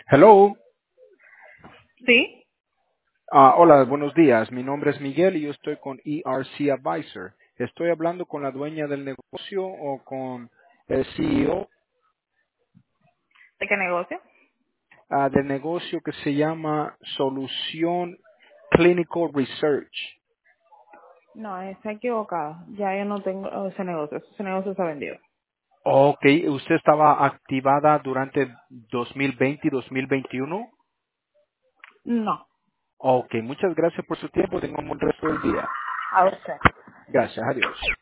Hello. Sí, Hola, buenos días. Mi nombre es Miguel y yo estoy con ERC Advisor. ¿Estoy hablando con la dueña del negocio o con el CEO ¿de qué negocio? del negocio que se llama Solución Clinical Research? No, está equivocado. Ya yo no tengo ese negocio. Ese negocio se ha vendido. Ok, ¿usted estaba activada durante 2020 y 2021? No, Ok, muchas gracias por su tiempo. Tenga un buen resto del día. a usted. Gracias, adiós.